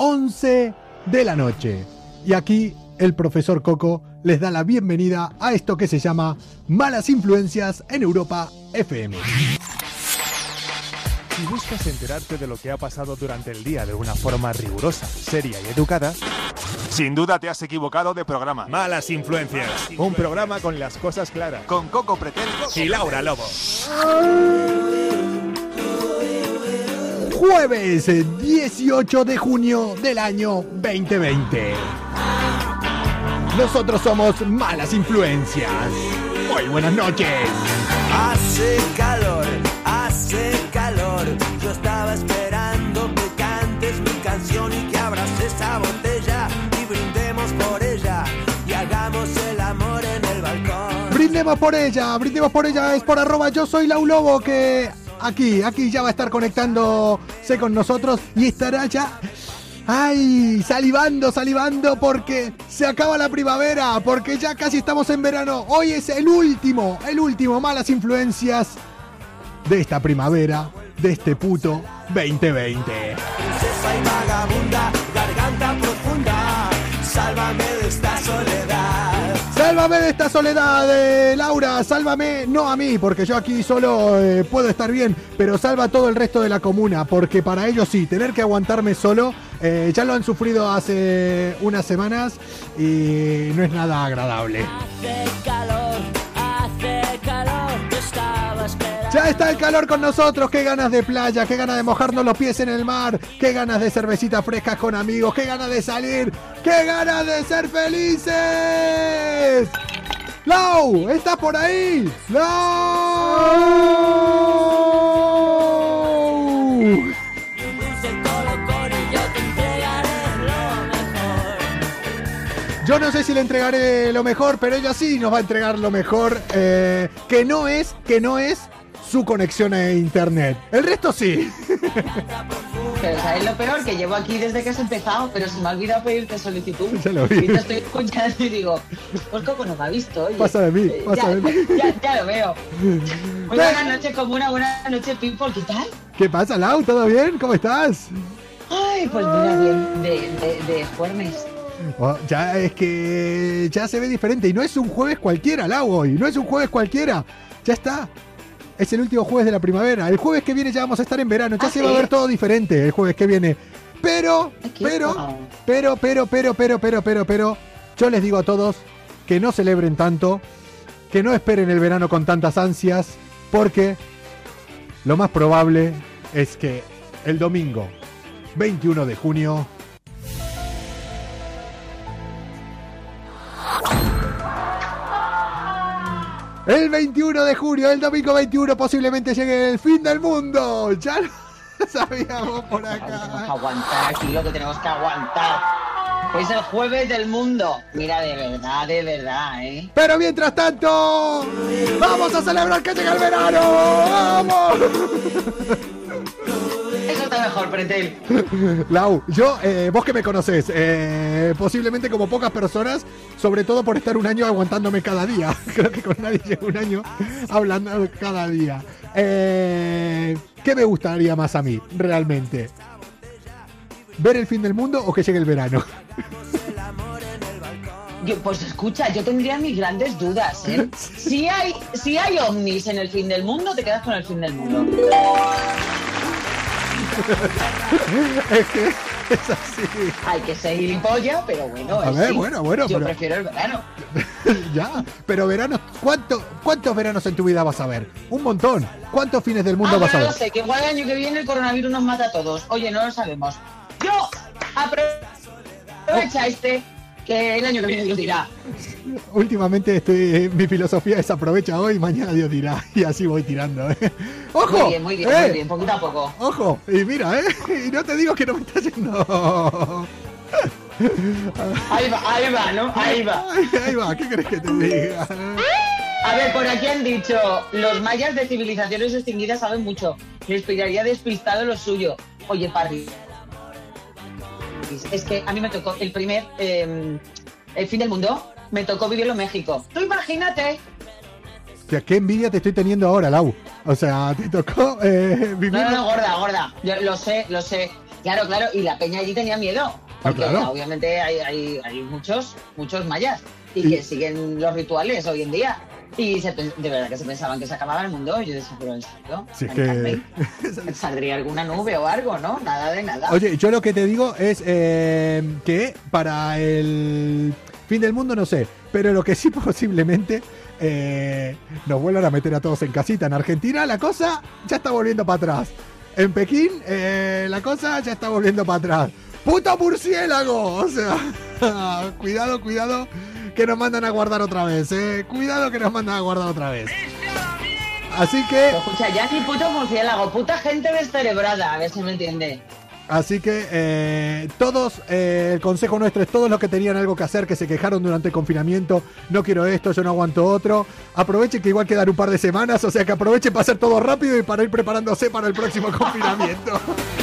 11 de la noche. Y aquí el profesor Coco les da la bienvenida a esto que se llama Malas Influencias en Europa FM. Si buscas enterarte de lo que ha pasado durante el día de una forma rigurosa, seria y educada, sin duda te has equivocado de programa. Malas Influencias, un programa con las cosas claras, con Coco Pretel y Laura Lobo. Jueves 18 de junio del año 2020. Nosotros somos Malas Influencias. Muy buenas noches. Hace calor, yo estaba esperando que cantes mi canción y que abras esa botella y brindemos por ella y hagamos el amor en el balcón. Brindemos por ella, es por @ yo soy Lau Lobo, que aquí ya va a estar conectándose con nosotros y estará ya... ¡Ay! Salivando porque se acaba la primavera, porque ya casi estamos en verano. Hoy es el último Malas Influencias de esta primavera, de este puto 2020. Princesa y vagabunda, garganta profunda, sálvame de esta soledad. Sálvame de esta soledad, Laura, sálvame, no a mí, porque yo aquí solo puedo estar bien, pero salva a todo el resto de la comuna, porque para ellos sí, tener que aguantarme solo, ya lo han sufrido hace unas semanas y no es nada agradable. Hace calor, yo estaba esperando. Ya está el calor con nosotros, qué ganas de playa, qué ganas de mojarnos los pies en el mar, qué ganas de cervecitas frescas con amigos, qué ganas de salir, qué ganas de ser felices. ¡Lau! ¿Estás por ahí? ¡Lau! Yo no sé si le entregaré lo mejor, pero ella sí nos va a entregar lo mejor, que no es su conexión a internet. El resto sí. Pero ¿sabes lo peor? Que llevo aquí desde que has empezado, pero se me ha olvidado pedirte solicitud. Ya lo vi. Y te estoy escuchando y digo, pues Coco no me ha visto. Oye. Pasa de mí. Ya lo veo. Buenas noches, Comuna, buenas noches, People, ¿qué tal? ¿Qué pasa, Lau? ¿Todo bien? ¿Cómo estás? Ay, pues mira, bien, de Juernes. Oh, ya es que ya se ve diferente y no es un jueves cualquiera, Lau, hoy. No es un jueves cualquiera. Ya está. Es el último jueves de la primavera. El jueves que viene ya vamos a estar en verano. Ya se va a ver todo diferente el jueves que viene. Pero, yo les digo a todos que no celebren tanto, que no esperen el verano con tantas ansias, porque lo más probable es que el domingo 21 de junio el 21 de junio, el domingo 21, posiblemente llegue el fin del mundo. Ya lo sabíamos por acá. Tenemos que aguantar aquí lo que tenemos que aguantar. Es el jueves del mundo. Mira, de verdad, ¿eh? Pero mientras tanto, ¡vamos a celebrar que llega el verano! ¡Vamos! Eso está mejor, Pretel. Lau, yo, vos que me conocés, posiblemente como pocas personas, sobre todo por estar un año aguantándome cada día. Creo que con nadie llevo un año hablando cada día. ¿Qué me gustaría más a mí, realmente? ¿Ver el fin del mundo o que llegue el verano? Pues escucha, yo tendría mis grandes dudas, ¿eh? Si hay ovnis en el fin del mundo, te quedas con el fin del mundo. Es que es así. Hay que ser gilipollas, pero bueno. A ver, sí. bueno. Yo prefiero el verano. Ya, pero verano, ¿cuántos veranos en tu vida vas a ver? Un montón. ¿Cuántos fines del mundo vas a ver? No sé, que igual el año que viene el coronavirus nos mata a todos. Oye, no lo sabemos. Yo aprovecha que el año que viene Dios dirá. Últimamente mi filosofía es aprovecha hoy, mañana Dios dirá. Y así voy tirando, ¡Ojo! Muy bien, poquito a poco. ¡Ojo! Y mira, y no te digo que no me está yendo. Ahí va, ¿no? Ahí va, ¿qué crees que te diga? A ver, por aquí han dicho, los mayas de civilizaciones extinguidas saben mucho. Les pillaría despistado lo suyo. Oye, Parry, es que a mí me tocó el primer, el fin del mundo, me tocó vivirlo en México. Tú imagínate. Hostia, qué envidia te estoy teniendo ahora, Lau. O sea, te tocó vivir... No, gorda. Yo lo sé. Claro, y la peña allí tenía miedo. Porque claro. obviamente hay muchos mayas y que siguen los rituales hoy en día. Y de verdad que se pensaban que se acababa el mundo. Y yo decía, pero en serio, Si es que... saldría alguna nube o algo, ¿no? Nada de nada. Oye, yo lo que te digo es que para el fin del mundo no sé, pero lo que sí posiblemente nos vuelvan a meter a todos en casita. En Argentina la cosa ya está volviendo para atrás. En Pekín la cosa ya está volviendo para atrás. ¡Puto murciélago! O sea, cuidado, que nos mandan a guardar otra vez, Cuidado que nos mandan a guardar otra vez. Así que... Pero escucha, ya ni puto murciélago, puta gente descerebrada, a ver si me entiende. Así que todos, el consejo nuestro es todos los que tenían algo que hacer, que se quejaron durante el confinamiento, no quiero esto, yo no aguanto otro, aprovechen que igual quedan un par de semanas, o sea que aprovechen para hacer todo rápido y para ir preparándose para el próximo confinamiento.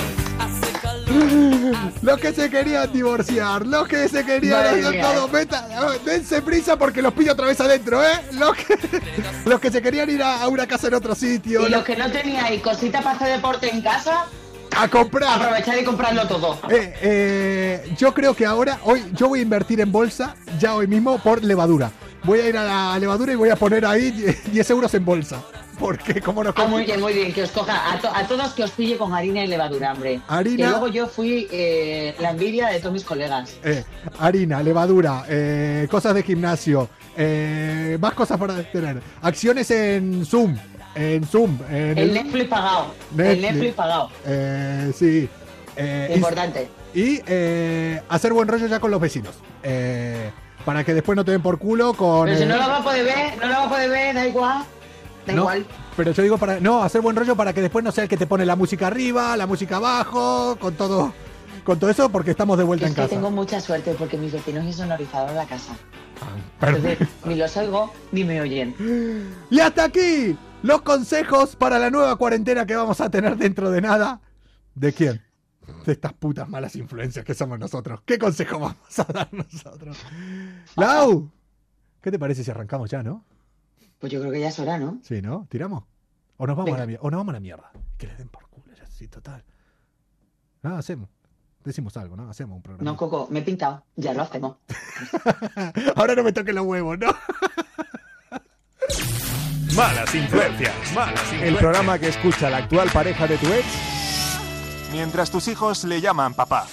Los que se querían divorciar, los que se querían hacer todo, dense prisa porque los pillo otra vez adentro, los que se querían ir a una casa en otro sitio. Y los que no teníais cositas para hacer deporte en casa, a comprar. Aprovechar y comprarlo todo. Yo creo que yo voy a invertir en bolsa, ya hoy mismo, por levadura. Voy a ir a la levadura y voy a poner ahí 10 euros en bolsa. Porque como nos muy bien, que os coja a todos que os pille con harina y levadura, hombre. Harina. Que luego yo fui la envidia de todos mis colegas. Harina, levadura, cosas de gimnasio, más cosas para tener. Acciones en Zoom. El Netflix pagado. El Netflix pagado. Sí. Importante. Y hacer buen rollo ya con los vecinos. Para que después no te den por culo con... Pero si no lo va a poder ver, da igual. Da igual. Pero yo digo hacer buen rollo para que después no sea el que te pone la música arriba, la música abajo, con todo eso, porque estamos de vuelta en casa. Tengo mucha suerte porque mis vecinos insonorizaron la casa. Entonces, ni los oigo ni me oyen. Y hasta aquí los consejos para la nueva cuarentena que vamos a tener dentro de nada. ¿De quién? De estas putas malas influencias que somos nosotros. ¿Qué consejo vamos a dar nosotros? Lau, ¿qué te parece si arrancamos ya, no? Pues yo creo que ya es hora, ¿no? Sí, ¿no? ¿Tiramos? ¿O nos vamos a la mierda? Que les den por culo, ya sí, total. No, decimos algo, ¿no? Hacemos un programa. No, Coco, me he pintado. Ya lo hacemos. Ahora no me toquen los huevos, ¿no? Malas influencias. El programa que escucha la actual pareja de tu ex mientras tus hijos le llaman papá.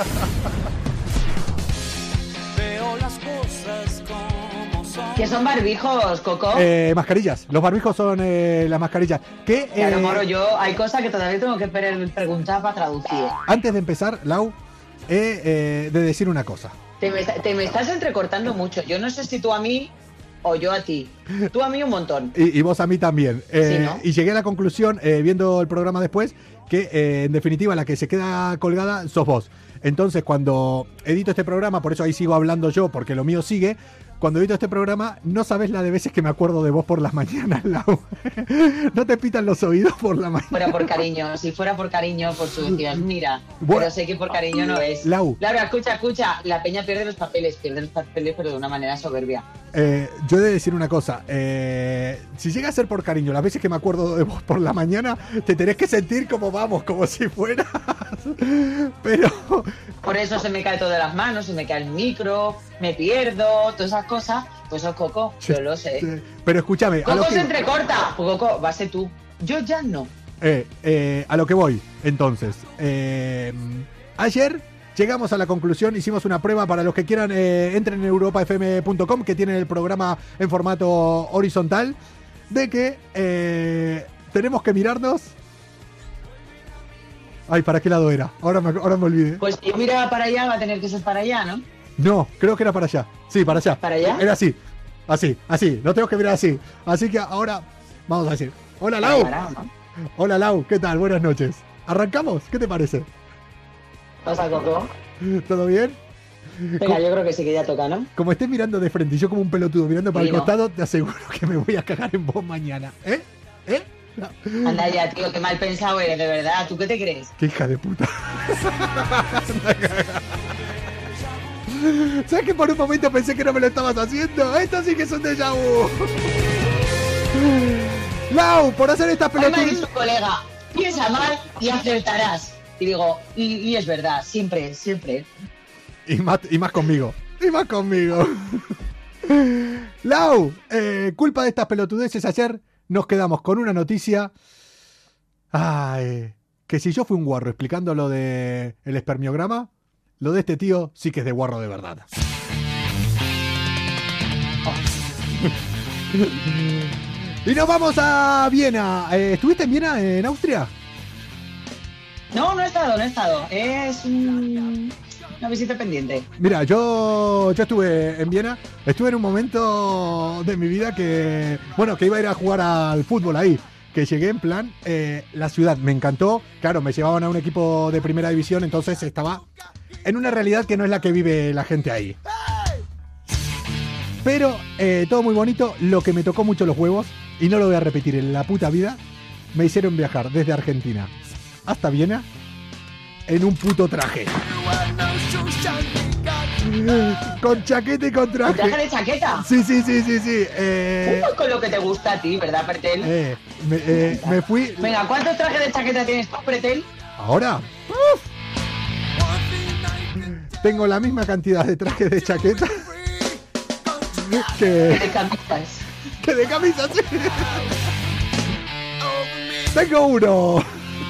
Veo las cosas como son. ¿Qué son barbijos, Coco? Mascarillas. Los barbijos son las mascarillas. Claro, moro, hay cosas que todavía tengo que preguntar para traducir. Antes de empezar, Lau, de decir una cosa. Te me estás entrecortando mucho. Yo no sé si tú a mí o yo a ti. Tú a mí un montón. Y vos a mí también. Sí, ¿no? Y llegué a la conclusión, viendo el programa después, que en definitiva la que se queda colgada sos vos. Entonces cuando edito este programa, por eso ahí sigo hablando yo, porque lo mío sigue. Cuando edito este programa, no sabes la de veces que me acuerdo de vos por las mañanas, Lau. No te pitan los oídos por la mañana. Fuera por cariño. Si fuera por cariño, pues tú decías, mira. Bueno, pero sé que por cariño no es. Lau. Laura, escucha. La peña pierde los papeles, pero de una manera soberbia. Yo he de decir una cosa. Si llega a ser por cariño, las veces que me acuerdo de vos por la mañana, te tenés que sentir como si fueras. Pero... Por eso se me cae todo de las manos, se me cae el micro, me pierdo, todas esas cosas. Pues eso, Coco, yo lo sé. Sí. Pero escúchame. Coco se entrecorta. Pues Coco, va a ser tú. Yo ya no. A lo que voy, entonces. Ayer llegamos a la conclusión, hicimos una prueba para los que quieran, entren en europafm.com, que tienen el programa en formato horizontal, de que tenemos que mirarnos. Ay, ¿para qué lado era? Ahora me olvidé. Pues si miraba para allá, va a tener que ser para allá, ¿no? No, creo que era para allá. Sí, para allá. ¿Para allá? Era así. Así. No tengo que mirar así. Así que ahora vamos a decir. Hola, Lau. Hola, Lau. ¿Qué tal? Buenas noches. ¿Arrancamos? ¿Qué te parece? ¿Pasa, Coco? ¿Todo bien? Venga, yo creo que sí que ya toca, ¿no? Como estés mirando de frente y yo como un pelotudo mirando para Sí, el costado, te aseguro que me voy a cagar en vos mañana. ¿Eh? No. Anda ya, tío, qué mal pensado eres, de verdad. ¿Tú qué te crees? Qué hija de puta. ¿Sabes que por un momento pensé que no me lo estabas haciendo? Esto sí que es un déjà vu. Lau, por hacer esta Hoy me ha pelotuda. dicho su colega, piensa mal y acertarás. Y digo, y es verdad, siempre. Y más conmigo. Lau, culpa de estas pelotudeces ayer nos quedamos con una noticia. Ay, que si yo fui un guarro explicando lo de el espermiograma, lo de este tío sí que es de guarro de verdad. Y nos vamos a Viena. ¿Estuviste en Viena, en Austria? No he estado. Es una visita pendiente. Mira, yo estuve en Viena. Estuve en un momento de mi vida que iba a ir a jugar al fútbol ahí. Que llegué en plan, la ciudad me encantó. Claro, me llevaban a un equipo de primera división, entonces estaba en una realidad que no es la que vive la gente ahí. Pero todo muy bonito. Lo que me tocó mucho los huevos, y no lo voy a repetir en la puta vida, me hicieron viajar desde Argentina hasta Viena en un puto traje. Con chaqueta y con traje. ¿Con traje de chaqueta? Sí. Con lo que te gusta a ti, ¿verdad, Pretel? Me fui... Venga, ¿cuántos trajes de chaqueta tienes tú, Pretel? ¿Ahora? Tengo la misma cantidad de trajes de chaqueta que De camisas. que de camisas, sí. Tengo uno.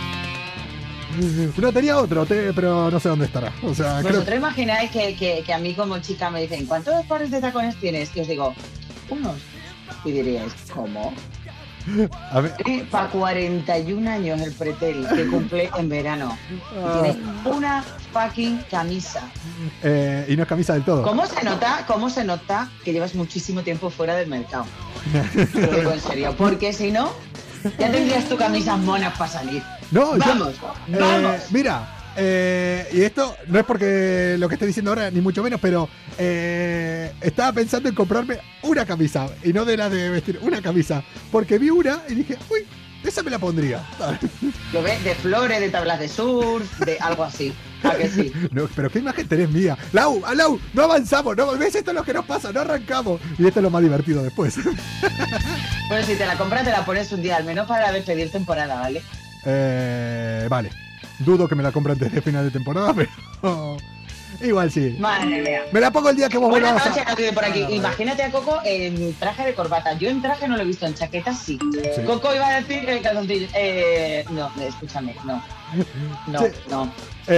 No tenía otro, pero no sé dónde estará. O sea, ¿Vosotros imagináis que a mí como chica me dicen ¿cuántos pares de tacones tienes? Y os digo, unos. Y diríais, ¿cómo? a ver, Para 41 años el Pretel, que cumple en verano. Y tiene una fucking camisa. y no es camisa del todo. ¿Cómo se nota que llevas muchísimo tiempo fuera del mercado? Te lo digo en serio, porque si no, ya tendrías tu camisas monas para salir. No, ¡Vamos! Mira, y esto no es porque lo que estoy diciendo ahora, ni mucho menos, pero estaba pensando en comprarme una camisa, y no de la de vestir, una camisa, porque vi una y dije, uy, esa me la pondría. Lo ves de flores, de tablas de surf, de algo así. ¿A que sí? No, pero qué imagen tenés mía. Lau, no avanzamos, no, ¿ves? Esto es lo que nos pasa, no arrancamos. Y esto es lo más divertido después. Bueno, si te la compras, te la pones un día, al menos para despedir temporada, ¿vale? Vale. Dudo que me la compre antes de final de temporada, pero igual sí. Madre mía. Me la pongo el día que vos Buenas vuelvas noches, Catude, por aquí. Imagínate a Coco en traje de corbata. Yo en traje no lo he visto, en chaqueta sí. Coco iba a decir calzoncillo. No, escúchame, no. No, Sí. no.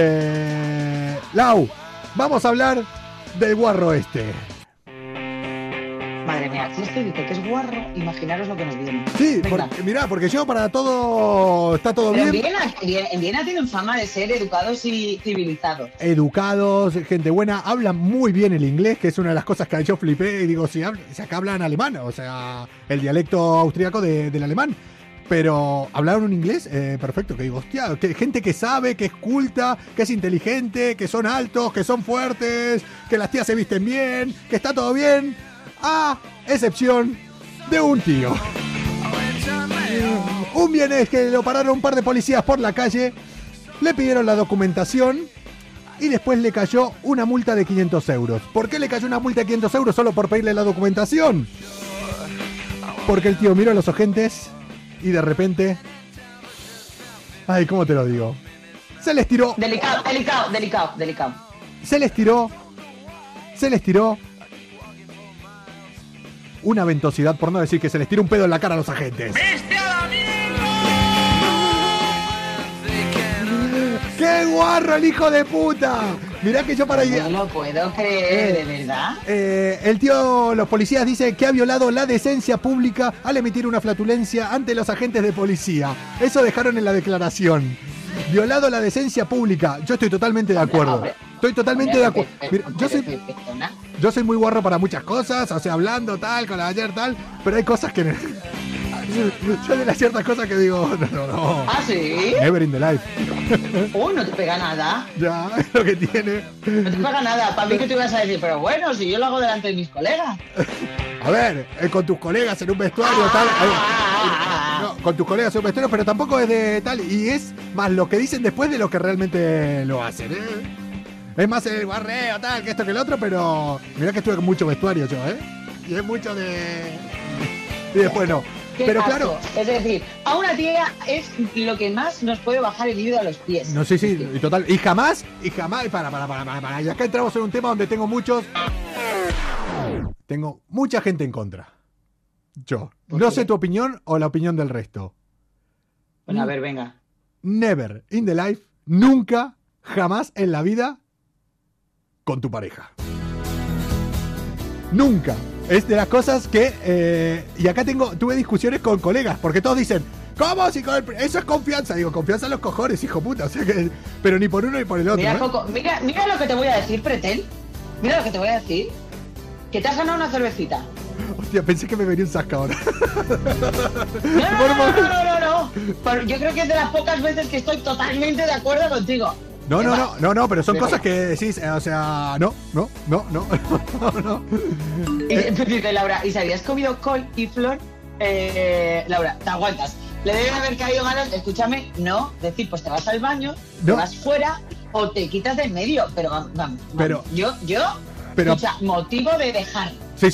Lau, vamos a hablar del guarro este. Madre mía, si este dice que es guarro, imaginaros lo que nos viene. Sí, Venga. porque yo para todo está todo Pero bien. en Viena tienen fama de ser educados y civilizados. Educados, gente buena, hablan muy bien el inglés, que es una de las cosas que yo flipé y digo, si acá hablan alemán, o sea, el dialecto austríaco del alemán. Pero hablaron un inglés perfecto, que digo, hostia, que gente que sabe, que es culta, que es inteligente, que son altos, que son fuertes, que las tías se visten bien, que está todo bien, a excepción de un tío. Un vienés que lo pararon un par de policías por la calle, le pidieron la documentación y después le cayó una multa de 500 euros. ¿Por qué le cayó una multa de 500 euros solo por pedirle la documentación? Porque el tío miró a los ojentes y de repente... Ay, ¿cómo te lo digo? Se les tiró... Delicado. Se les tiró una ventosidad, por no decir que se les tiró un pedo en la cara a los agentes. ¡Qué guarro el hijo de puta! Mirá que yo para ir... No lo puedo creer, ¿de verdad? El tío, los policías dicen que ha violado la decencia pública al emitir una flatulencia ante los agentes de policía. Eso dejaron en la declaración. Violado la decencia pública. Yo estoy totalmente de acuerdo. Estoy totalmente de acuerdo. Mira, yo soy muy guarro para muchas cosas, o sea, hablando tal, con la ayer tal, pero hay cosas que... Yo de las ciertas cosas que digo, no. ¿Ah, sí? Never in the life. Uy, no te pega nada. Ya, es lo que tiene. No te pega nada. Para mí que te ibas a decir, pero bueno, si yo lo hago delante de mis colegas. A ver, con tus colegas en un vestuario tal. No, con tus colegas en un vestuario, pero tampoco es de tal. Y es más lo que dicen después de lo que realmente lo hacen, Es más el guarreo, tal, que esto que el otro, pero mirá que estuve con mucho vestuario yo, Y es mucho de... Y después no. Qué pero asco. claro. Es decir, a una tía es lo que más nos puede bajar el hígado a los pies. No, sí, y total. Y jamás, para. Y acá entramos en un tema donde tengo mucha gente en contra. Yo. No sé tu opinión o la opinión del resto. Bueno, a ver, venga. Never in the life, nunca, jamás en la vida con tu pareja. Nunca. Es de las cosas que... y acá tuve discusiones con colegas, porque todos dicen, ¿cómo? Si eso es confianza. Digo, confianza en los cojones, hijo puta. O sea que, pero ni por uno ni por el otro. Mira, Coco, mira lo que te voy a decir, Pretel. Mira lo que te voy a decir. Que te has ganado una cervecita. Hostia, pensé que me venía un sasca ahora. No. Yo creo que es de las pocas veces que estoy totalmente de acuerdo contigo. No, pero son cosas que decís, o sea, no. Dice Laura, ¿y si habías comido col y flor? Laura, te aguantas. Le deben haber caído ganas, escúchame, no, decir, pues te vas al baño, te vas fuera o te quitas del medio, pero vamos. Pero, escucha, motivo de dejar. Sí.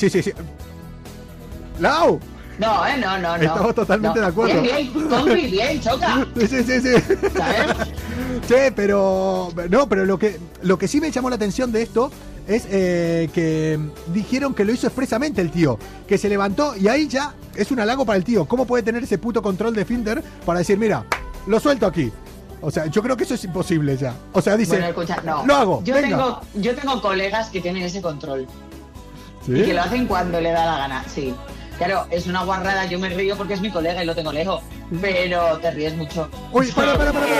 ¡Lau! No. Estamos totalmente de acuerdo. Bien, compi, bien, choca. Sí. ¿Sabes? Sí, pero lo que sí me llamó la atención de esto es que dijeron que lo hizo expresamente el tío, que se levantó y ahí ya es un halago para el tío. ¿Cómo puede tener ese puto control de Finder para decir, mira, lo suelto aquí? O sea, yo creo que eso es imposible ya. O sea, dice, bueno, escucha, no. Lo hago, yo tengo colegas que tienen ese control. ¿Sí? Y que lo hacen cuando le da la gana, sí. Claro, es una guarrada, yo me río porque es mi colega y lo tengo lejos, pero te ríes mucho. Uy, para,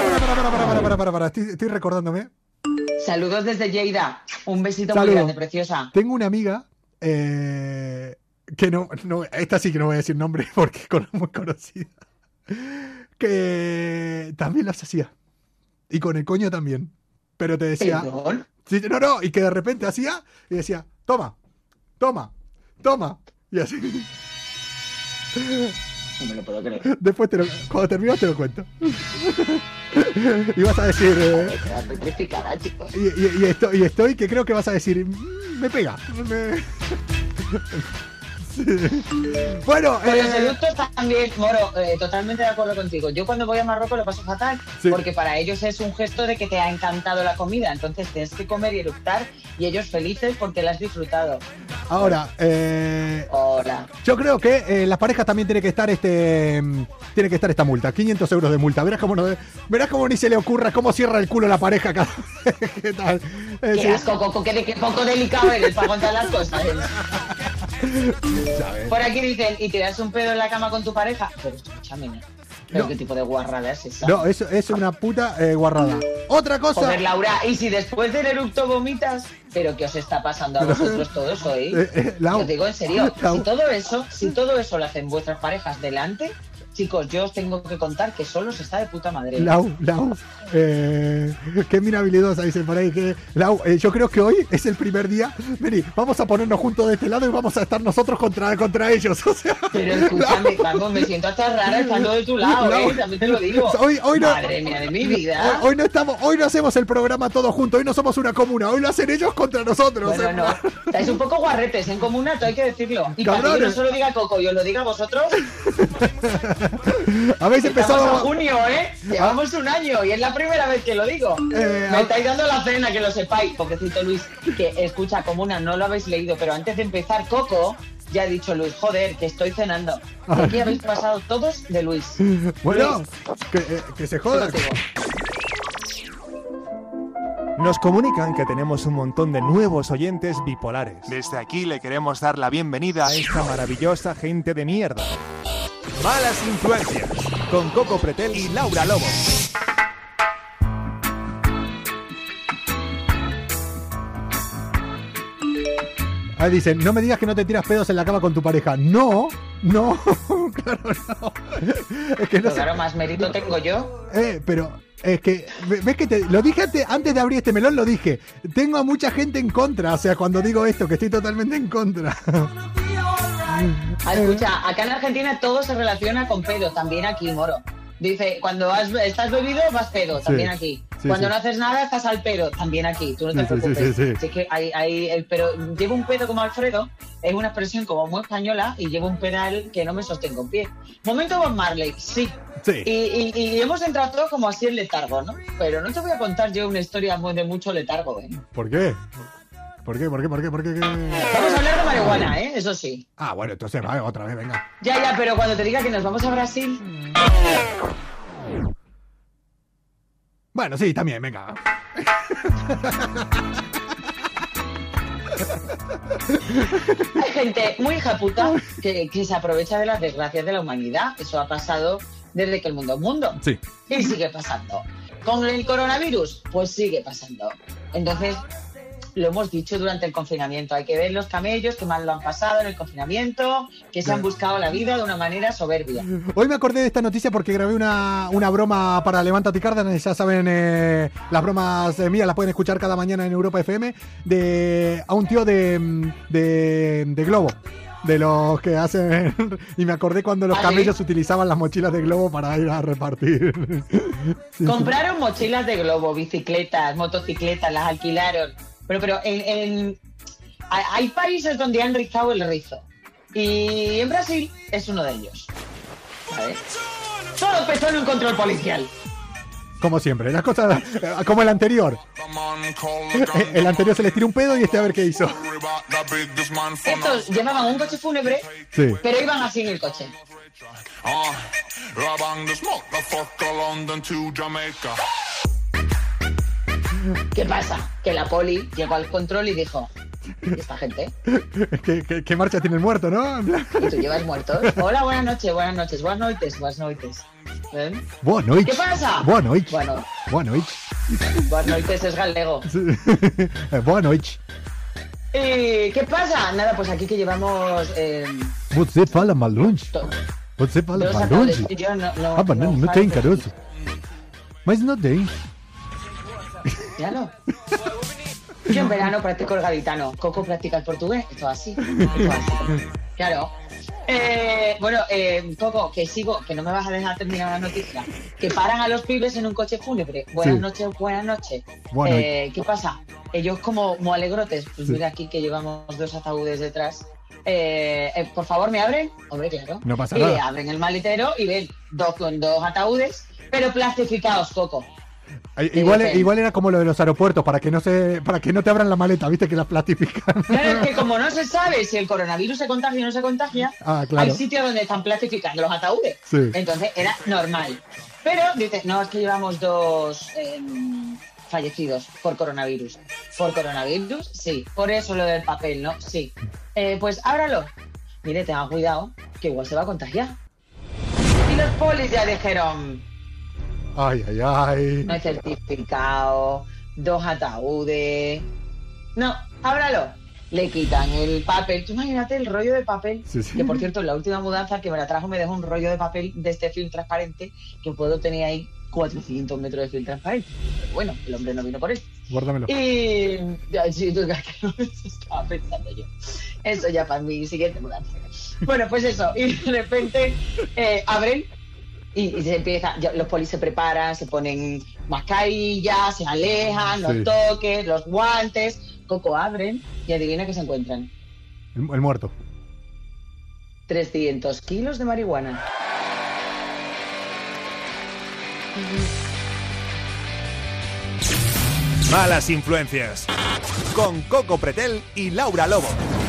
estoy recordándome. Saludos desde Lleida, un besito muy grande, preciosa. Tengo una amiga que no, esta sí que no voy a decir nombre porque es muy conocida, que también las hacía, y con el coño también, pero te decía... ¿Perdón? Sí, no, y que de repente hacía y decía, toma, y así... No me lo puedo creer. Después cuando terminas te lo cuento. Y vas a decir... chicos. Y estoy que creo que vas a decir... Me pega. Sí. Bueno, con los eructos también, Moro, totalmente de acuerdo contigo. Yo cuando voy a Marruecos lo paso fatal, porque para ellos es un gesto de que te ha encantado la comida, entonces tienes que comer y eructar y ellos felices porque la has disfrutado. Ahora, hola. Yo creo que las parejas también tiene que estar esta multa, 500 euros de multa. Verás cómo ni se le ocurra cómo cierra el culo la pareja cada vez. ¿Qué tal? Qué asco, Coco, qué poco delicado eres para aguantar las cosas. ¿Sabes? Por aquí dicen, ¿y te das un pedo en la cama con tu pareja? Pero escúchame, ¿no? ¿Pero qué tipo de guarrada es esa? No, eso es una puta guarrada. Otra cosa... Joder, Laura, ¿y si después del eructo vomitas? ¿Pero qué os está pasando a vosotros todo eso, Os digo en serio, si todo eso lo hacen vuestras parejas delante... Chicos, yo os tengo que contar que solo se está de puta madre. Lau, qué mirabilidosa dicen por ahí. Lau, yo creo que hoy es el primer día. Vení, vamos a ponernos juntos de este lado y vamos a estar nosotros contra ellos. O sea, pero escúchame, vamos, me siento hasta rara estando de tu lado, también te lo digo. Hoy no, madre mía de mi vida. Hoy no hacemos el programa todos juntos, hoy no somos una comuna, hoy lo hacen ellos contra nosotros. Bueno, no, estáis un poco guarretes en comuna, hay que decirlo. Y para que no solo diga Coco, yo lo diga a vosotros. Habéis empezado a junio, llevamos un año y es la primera vez que lo digo. Me estáis dando la cena, que lo sepáis, pobrecito Luis, que escucha, comuna, no lo habéis leído, pero antes de empezar, Coco ya ha dicho Luis, joder, que estoy cenando. Y aquí habéis pasado todos de Luis. Bueno, que se joda. Nos comunican que tenemos un montón de nuevos oyentes bipolares. Desde aquí le queremos dar la bienvenida a esta maravillosa gente de mierda. Malas Influencias, con Coco Pretel y Laura Lobo. Ahí dicen, no me digas que no te tiras pedos en la cama con tu pareja. No, claro, no. Es que no claro, más mérito tengo yo. Pero es que, ves que lo dije antes de abrir este melón, lo dije. Tengo a mucha gente en contra, o sea, cuando digo esto, que estoy totalmente en contra. Escucha, acá en Argentina todo se relaciona con pedo, también aquí, Moro. Dice, cuando estás bebido, vas pedo, también aquí. Cuando no haces nada, estás al pero. También aquí, tú no te preocupes. Sí. Es que hay el pero. Llevo un pedo como Alfredo, es una expresión como muy española, y llevo un pedal que no me sostengo en pie. Momento Bob Marley, sí. Y hemos entrado todos como así en letargo, ¿no? Pero no te voy a contar yo una historia de mucho letargo, ¿eh? ¿Por qué? ¿Por qué? Vamos a hablar de marihuana, ¿eh? Eso sí. Ah, bueno, entonces va, otra vez, venga. Ya, pero cuando te diga que nos vamos a Brasil... Bueno, sí, también, venga. Hay gente muy hija puta que se aprovecha de las desgracias de la humanidad. Eso ha pasado desde que el mundo es mundo. Sí. Y sigue pasando. Con el coronavirus, pues sigue pasando. Entonces, lo hemos dicho durante el confinamiento. Hay que ver los camellos que mal lo han pasado en el confinamiento, que se han buscado la vida de una manera soberbia. Hoy me acordé de esta noticia porque grabé una broma para Levántate Cárdenas. Ya saben, las bromas mías las pueden escuchar cada mañana en Europa FM. A un tío de Globo. De los que hacen... Y me acordé cuando los camellos utilizaban las mochilas de Globo para ir a repartir. Compraron mochilas de Globo, bicicletas, motocicletas, las alquilaron. Pero hay países donde han rizado el rizo. Y en Brasil es uno de ellos. ¿Vale? Todo empezó en un control policial. Como siempre, las cosas como el anterior. El anterior se les tiró un pedo y a ver qué hizo. Estos llevaban un coche fúnebre, pero iban así en el coche. ¿Qué pasa? Que la poli llegó al control y dijo: ¿y esta gente? ¿Qué marcha tiene el muerto, no? ¿Y tú llevas muertos? Hola, buenas noches. Buenas noites. ¿Ven? ¿Qué pasa? Buenas noites. Buenas noites es galego. Buenas noites. ¿Qué pasa? Nada, pues aquí que llevamos... Você fala malonge? Você fala malonge? Yo no não tem caroço. Mas não tem. Míralo. Yo en verano practico el gaditano. Coco practica el portugués. Esto así. Claro. Coco, que no me vas a dejar terminar la noticia. Que paran a los pibes en un coche fúnebre. Buenas noches. ¿Qué pasa? Ellos como muy alegrotes. Pues mira aquí que llevamos 2 ataúdes detrás. Por favor, ¿me abren? Hombre, claro. No pasa nada. Y le abren el maletero y ven 2 ataúdes, pero plastificados, Coco. Igual era como lo de los aeropuertos, para que no te abran la maleta, viste, que la plastifican. Claro, es que como no se sabe si el coronavirus se contagia o no se contagia, claro. Hay sitios donde están plastificando los ataúdes. Sí. Entonces era normal. Pero dices, no, es que llevamos 2 fallecidos por coronavirus. ¿Por coronavirus? Sí. Por eso lo del papel, ¿no? Sí. Pues ábralo. Mire, tenga cuidado, que igual se va a contagiar. Y los polis ya dijeron... Ay. No hay certificado, 2 ataúdes. No, ábralo. Le quitan el papel. Tú imagínate el rollo de papel. Sí. Que por cierto, en la última mudanza que me la trajo me dejó un rollo de papel de este film transparente que puedo tener ahí 400 metros de film transparente. Pero bueno, el hombre no vino por él. Guárdamelo. Y... Sí, tú que no estaba pensando yo. Eso ya para mi siguiente mudanza. Bueno, pues eso. Y de repente abren. Y se empieza, los polis se preparan, se ponen mascarillas, se alejan, los toques, los guantes. Coco, abren y adivina qué se encuentran. El muerto. 300 kilos de marihuana. Malas influencias. Con Coco Pretel y Laura Lobo.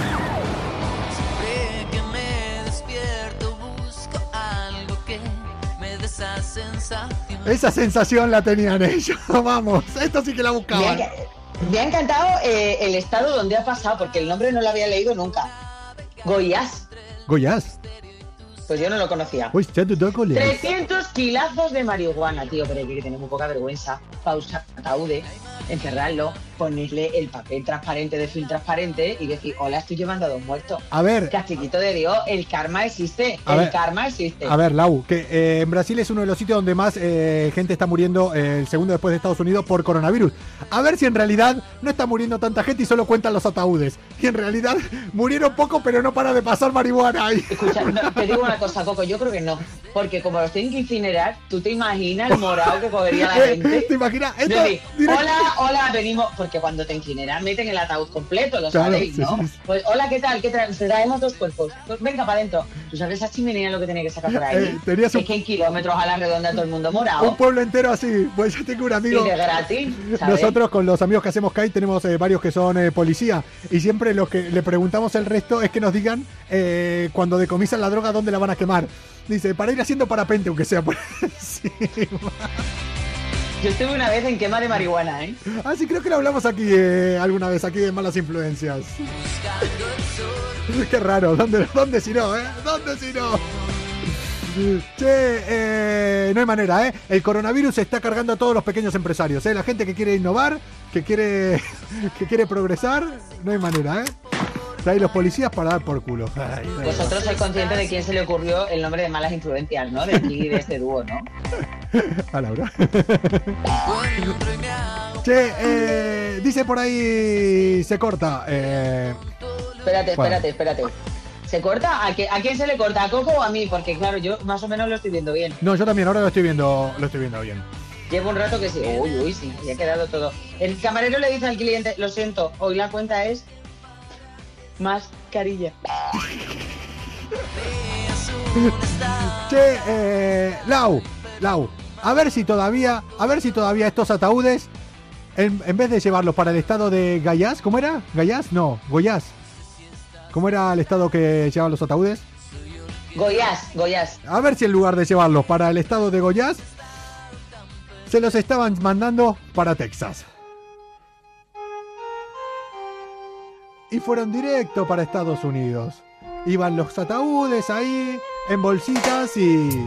Esa sensación la tenían ellos. Vamos, esto sí que la buscaban. Me ha encantado el estado donde ha pasado, porque el nombre no lo había leído nunca. Goiás. Pues yo no lo conocía. 300 kilazos de marihuana, tío, pero hay que tener muy poca vergüenza. Pausa, ataúde. encerrarlo, ponerle el papel transparente de film transparente y decir, hola, estoy llevando a 2 muertos. A ver. Castiquito de Dios, el karma existe. Karma existe. A ver, Lau, que en Brasil es uno de los sitios donde más gente está muriendo, el segundo después de Estados Unidos, por coronavirus. A ver si en realidad no está muriendo tanta gente y solo cuentan los ataúdes. Y en realidad murieron poco, pero no para de pasar marihuana ahí. Escucha, no, te digo una cosa, Coco, yo creo que no. Porque como los tienen que incinerar, ¿tú te imaginas el morado que cogería la gente? ¿Te imaginas? Decir, hola, venimos, porque cuando te incineran meten el ataúd completo, lo sabéis, ¿no? Sí. Pues hola, ¿qué tal? Traemos 2 cuerpos. Pues venga, para adentro. ¿Tú sabes esa chimenea lo que tenía que sacar por ahí? Es que en kilómetros a la redonda todo el mundo morado. Un pueblo entero así. Pues yo tengo un amigo. Y de gratis, ¿sabes? Nosotros con los amigos que hacemos CAI tenemos varios que son policía. Y siempre lo que le preguntamos al resto es que nos digan cuando decomisan la droga, ¿dónde la van a quemar? Dice, para ir haciendo parapente, aunque sea por encima. Yo estuve una vez en quema de marihuana, ¿eh? Ah, sí, creo que lo hablamos aquí alguna vez, aquí de Malas Influencias. Qué raro, ¿dónde si no, eh? ¿Dónde si no? Che, no hay manera, ¿eh? El coronavirus se está cargando a todos los pequeños empresarios, ¿eh? La gente que quiere innovar, que quiere progresar, no hay manera, ¿eh? Ahí los policías para dar por culo. Ay, vosotros sois conscientes de quién se le ocurrió el nombre de Malas Influencias, ¿no? De aquí, de este dúo, ¿no? A Laura. Che, dice por ahí, se corta. Espérate. ¿Se corta? ¿A quién se le corta? ¿A Coco o a mí? Porque claro, yo más o menos lo estoy viendo bien. No, yo también, ahora lo estoy viendo bien. Llevo un rato que sí. Uy, sí, ya ha quedado todo. El camarero le dice al cliente, lo siento, hoy la cuenta es mascarilla. Che, Lau, a ver si todavía estos ataúdes, en vez de llevarlos para el estado de Goiás, ¿cómo era? ¿Goiás? No, Goiás. ¿Cómo era el estado que llevaban los ataúdes? Goiás. A ver si en lugar de llevarlos para el estado de Goiás, se los estaban mandando para Texas. Y fueron directo para Estados Unidos. Iban los ataúdes ahí, en bolsitas y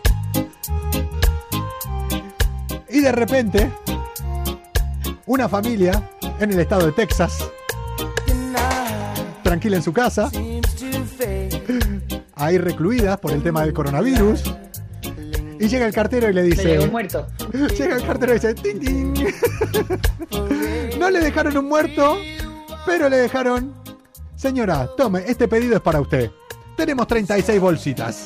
de repente, una familia en el estado de Texas, tranquila en su casa, ahí recluida por el tema del coronavirus, y llega el cartero y le dice... Le llegó un muerto. Llega el cartero y dice... ¡Ting, ting! No le dejaron un muerto, pero le dejaron... Señora, tome, este pedido es para usted. Tenemos 36 bolsitas.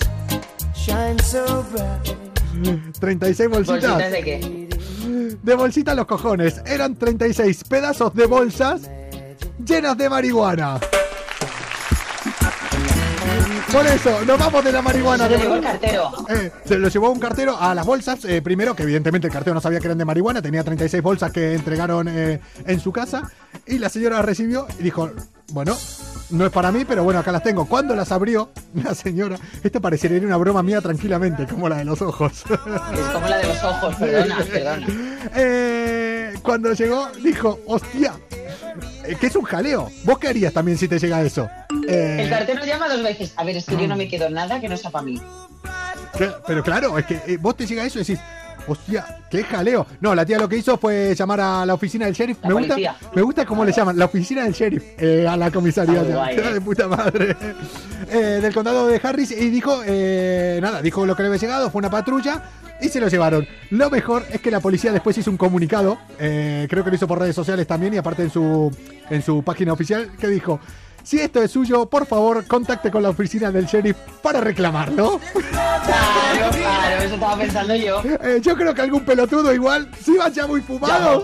36 bolsitas. ¿Bolsitas de qué? De bolsitas los cojones. Eran 36 pedazos de bolsas llenas de marihuana. Por eso, nos vamos de la marihuana. Se lo llevó el cartero. Se lo llevó un cartero a las bolsas. Primero, que evidentemente el cartero no sabía que eran de marihuana. Tenía 36 bolsas que entregaron en su casa. Y la señora recibió y dijo, bueno, no es para mí, pero bueno, acá las tengo. Cuando las abrió, la señora... Esto parecería una broma mía tranquilamente, como la de los ojos. Es como la de los ojos, perdona. Cuando llegó, dijo, hostia, que es un jaleo. ¿Vos qué harías también si te llega eso? El cartero llama 2 veces. A ver, es que yo no me quedo nada que no sea para mí. Pero claro, es que vos te llega eso y decís, hostia, qué jaleo. No, la tía lo que hizo fue llamar a la oficina del sheriff. Me gusta cómo le llaman, la oficina del sheriff, a la comisaría. De puta madre. Del condado de Harris. Y dijo, dijo lo que le había llegado, fue una patrulla. Y se lo llevaron. Lo mejor es que la policía después hizo un comunicado. Creo que lo hizo por redes sociales también. Y aparte en su página oficial, que dijo: si esto es suyo, por favor, contacte con la oficina del sheriff para reclamarlo. Claro, eso estaba pensando yo. Yo creo que algún pelotudo igual, si va ya muy fumado,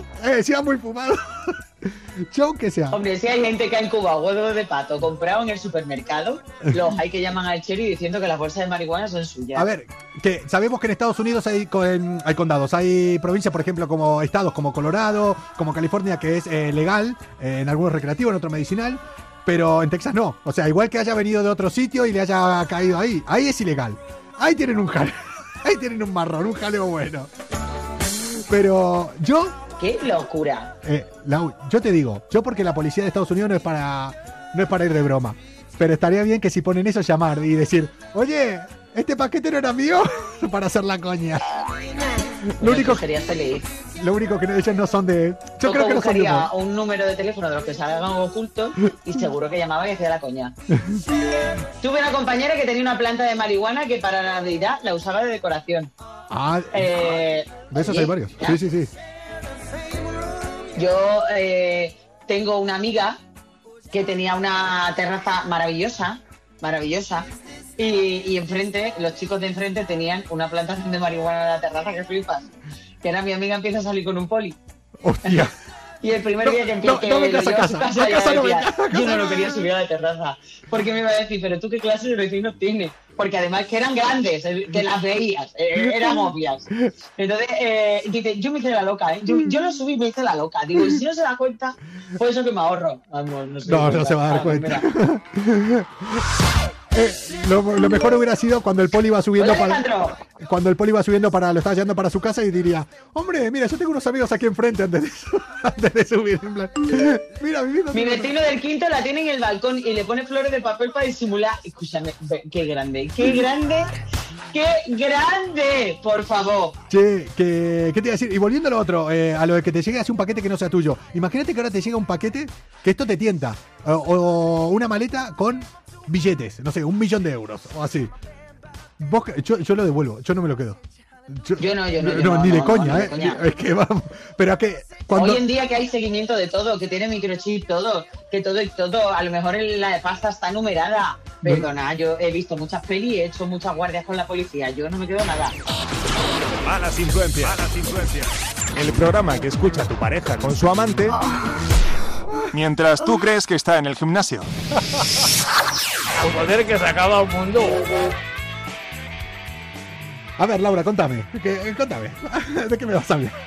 yo aunque sea. Hombre, si hay gente que ha incubado huevos de pato comprado en el supermercado, los hay que llaman al sheriff diciendo que las bolsas de marihuana son suyas. A ver, que sabemos que en Estados Unidos hay condados, hay provincias, por ejemplo, como estados como Colorado, como California, que es legal, en algunos recreativos, en otros medicinal. Pero en Texas no. O sea, igual que haya venido de otro sitio y le haya caído ahí. Ahí es ilegal. Ahí tienen un jaleo. Ahí tienen un marrón, un jaleo bueno. Pero yo... ¡Qué locura! Lau, yo te digo, yo porque la policía de Estados Unidos no es para ir de broma. Pero estaría bien que si ponen eso, llamar y decir: oye, ¿este paquete no era mío? Para hacer la coña. Lo único sería feliz. Lo único que ellos no son de... Yo creo que no son de humor. Un número de teléfono de los que salgan ocultos y seguro que llamaba y hacía la coña. Tuve una compañera que tenía una planta de marihuana que para la Navidad la usaba de decoración. De esos hay varios. Ya. Sí. Yo tengo una amiga que tenía una terraza maravillosa. Y enfrente, los chicos de enfrente tenían una plantación de marihuana en la terraza que flipas. Que era mi amiga empieza a salir con un poli. ¡Hostia! Y el primer día que empieza no me casa a casa. Yo no lo quería subir a la terraza. Porque me iba a decir, pero tú qué clase de vecinos tienes. Porque además que eran grandes, que las veías, eran obvias. Entonces, dice, yo me hice la loca, ¿eh? Yo lo subí y me hice la loca. Digo, y si no se da cuenta, pues eso que me ahorro. No se va a dar cuenta. Lo mejor hubiera sido cuando el poli iba subiendo lo estaba llevando para su casa y diría, hombre, mira, yo tengo unos amigos aquí enfrente antes de subir. En plan, mira, mi vecino del quinto la tiene en el balcón y le pone flores de papel para disimular. Escúchame, qué grande, por favor. Che, ¿qué te iba a decir? Y volviendo a lo otro, a lo de que te llegue así un paquete que no sea tuyo. Imagínate que ahora te llega un paquete que esto te tienta. O una maleta con billetes, no sé, 1 millón de euros o así. Yo lo devuelvo, yo no me lo quedo. Yo no, ni de coña, ¿eh? Es que vamos. Pero que cuando... Hoy en día que hay seguimiento de todo, que tiene microchip, todo, a lo mejor la pasta está numerada. Perdona, yo he visto muchas pelis, he hecho muchas guardias con la policía, yo no me quedo nada. Malas influencias. El programa que escucha tu pareja con su amante mientras tú crees que está en el gimnasio. Joder, que se acaba un mundo. A ver, Laura, contame. Contame. ¿De qué me vas a hablar?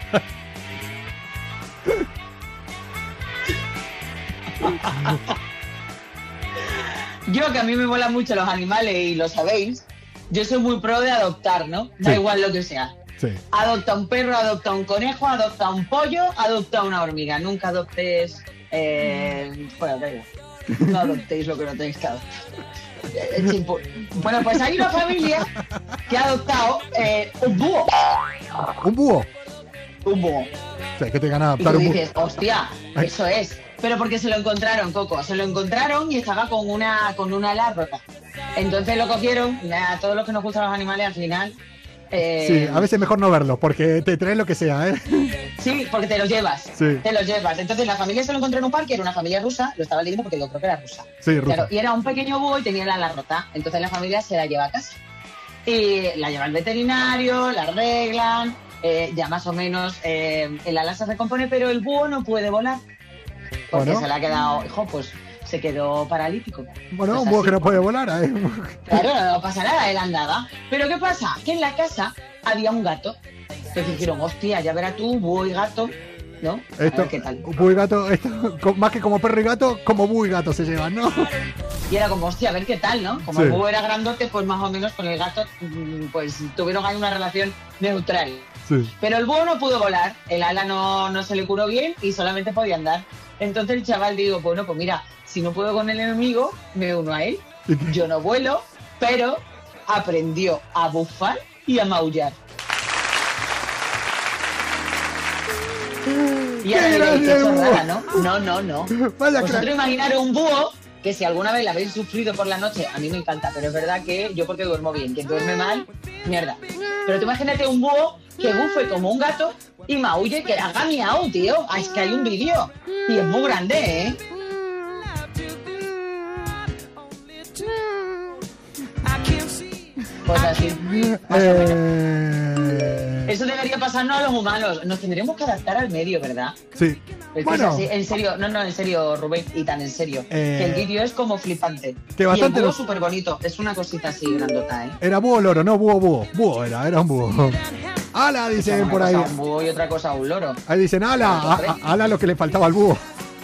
Yo, que a mí me molan mucho los animales y lo sabéis, yo soy muy pro de adoptar, ¿no? Da igual lo que sea. Sí. Adopta un perro, adopta un conejo, adopta un pollo, adopta una hormiga. Nunca adoptes... bueno, da igual. No adoptéis lo que no tenéis que adoptar. Bueno, pues hay una familia que ha adoptado un búho. ¿Un búho? Un búho. O sea, que te van a adoptar un búho. Y tú dices, hostia, eso es. Pero porque se lo encontraron, Coco. Se lo encontraron y estaba con una ala rota. Entonces lo cogieron. A todos los que nos gustan los animales, al final... Sí, a veces mejor no verlo, porque te traes lo que sea, ¿eh? Sí, porque te los llevas. Sí. Te los llevas. Entonces la familia se lo encontró en un parque, era una familia rusa, lo estaba leyendo porque yo creo que era rusa. Sí, rusa. Claro, y era un pequeño búho y tenía la ala rota. Entonces la familia se la lleva a casa. Y la lleva al veterinario, la arreglan, ya más o menos el ala se recompone, pero el búho no puede volar. Porque se le ha quedado, pues se quedó paralítico. Bueno, pues un búho que no puede volar, ¿eh? Claro, no pasa nada, él andaba. Pero ¿qué pasa? Que en la casa había un gato. Que dijeron, hostia, ya verás tú, búho y gato, ¿no? Esto, ¿qué tal? Búho y gato, esto, más que como perro y gato, como búho y gato se llevan, ¿no? Y era como, hostia, a ver qué tal, ¿no? Como el búho era grandote, pues más o menos con el gato, pues tuvieron ahí una relación neutral. Sí. Pero el búho no pudo volar, el ala no se le curó bien y solamente podía andar. Entonces el chaval dijo, bueno, pues mira, si no puedo con el enemigo, me uno a él. Yo no vuelo, pero aprendió a bufar y a maullar. Y ahora diréis, qué chorrada, ¿no? No. Vosotros imaginaros un búho, que si alguna vez la habéis sufrido por la noche, a mí me encanta, pero es verdad que yo porque duermo bien, quien duerme mal, mierda. Pero tú imagínate un búho que bufe como un gato y maulle, que haga miau, tío. Es que hay un vídeo y es muy grande, ¿eh? Pues así, más o menos. Eso debería pasarnos a los humanos. Nos tendríamos que adaptar al medio, ¿verdad? Sí. Bueno. Así, en serio, en serio, Rubén, y tan en serio. Que el vídeo es como flipante. Que bastante y el búho súper bonito. Es una cosita así grandota, ¿eh? Era búho loro, no búho. Búho era un búho. ¡Hala! Dicen por ahí. Un búho y otra cosa, un loro. Ahí dicen, ¡hala! ¡Hala lo que le faltaba al búho!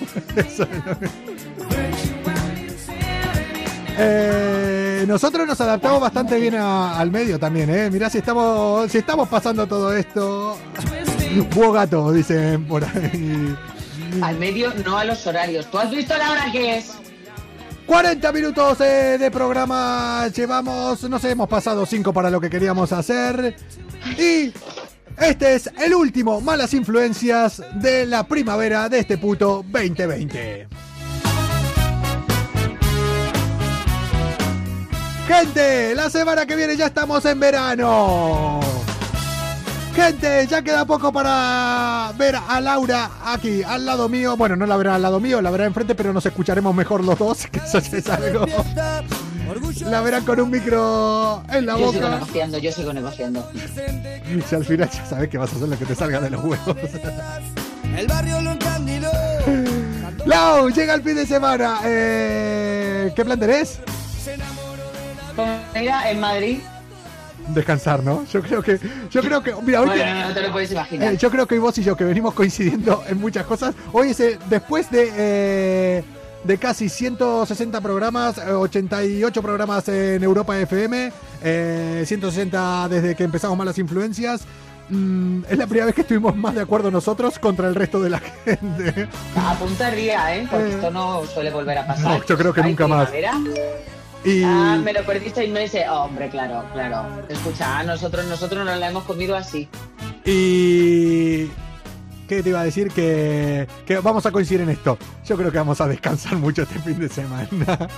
Nosotros nos adaptamos bastante bien al medio también, ¿eh? Mirá si estamos pasando todo esto. Búho gato, dicen por ahí. Al medio, no a los horarios. ¿Tú has visto la hora que es? 40 minutos de programa llevamos, no sé, hemos pasado 5 para lo que queríamos hacer. Y Este es el último Malas Influencias de la primavera de este puto 2020. Gente, la semana que viene ya estamos en verano. Gente, ya queda poco para ver a Laura aquí, al lado mío. Bueno, no la verá al lado mío, la verá enfrente, pero nos escucharemos mejor los dos, que eso es algo. La verán con un micro en la boca. Yo sigo negociando. Si al final ya sabes que vas a hacer lo que te salga de los huevos. El barrio lo encandiló. Lau, llega el fin de semana. ¿Qué plan tenés? Mira, en Madrid. Descansar, ¿no? Yo creo que mira, hoy bueno, no te lo puedes imaginar. Yo creo que hoy vos y yo, que venimos coincidiendo en muchas cosas, hoy es después de casi 160 programas, 88 programas en Europa FM, 160 desde que empezamos Malas Influencias. Es la primera vez que estuvimos más de acuerdo nosotros contra el resto de la gente. Apunta el día, porque esto no suele volver a pasar. No, yo creo que nunca más. Me lo perdiste y me dice, hombre, claro. Escucha, nosotros nos la hemos comido así. Y... ¿qué te iba a decir? Que vamos a coincidir en esto. Yo creo que vamos a descansar mucho este fin de semana.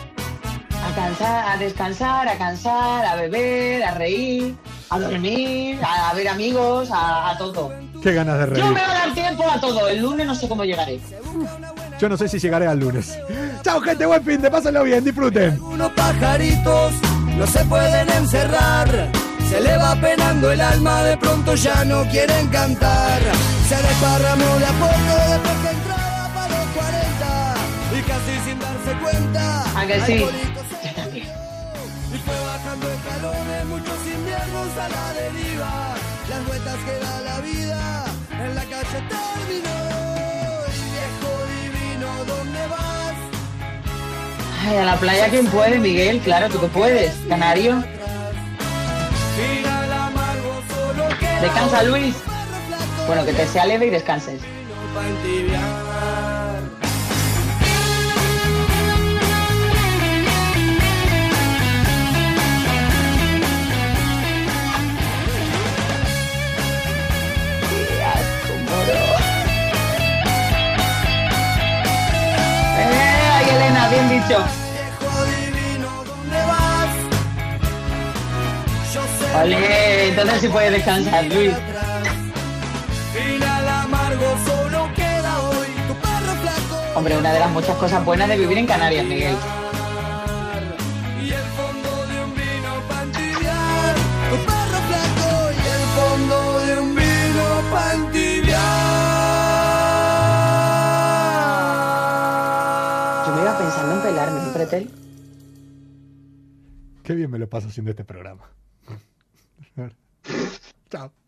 A descansar, a cansar, a beber, a reír, a dormir, a ver amigos, a todo. Qué ganas de reír. Yo me voy a dar tiempo a todo. El lunes no sé cómo llegaré. Yo no sé si llegaré al lunes. Chao, gente, buen fin de, pásenlo bien, disfruten. Unos pajaritos no se pueden encerrar. Se le va penando el alma, de pronto ya no quieren cantar. Se desparramó de a poco después que entraba para los 40. Y casi sin darse cuenta. ¿A que sí? Y fue bajando escalones, muchos inviernos a la deriva. Las vueltas que da la vida en la calle terminó. Y viejo divino, ¿dónde vas? Ay, a la playa, ¿quién puede, Miguel? Claro, tú que puedes, canario. Descansa, Luis. Bueno, que te sea leve y descanses. ¡Ay, Elena, bien dicho! Vale, entonces sí puedes descansar, Luis. Hombre, una de las muchas cosas buenas de vivir en Canarias, Miguel. Y el fondo de un vino para entibiar. Tu perro flaco y el fondo de un vino para entibiar. Yo me iba pensando en pelarme un pretel. Qué bien me lo paso haciendo este programa. Chao.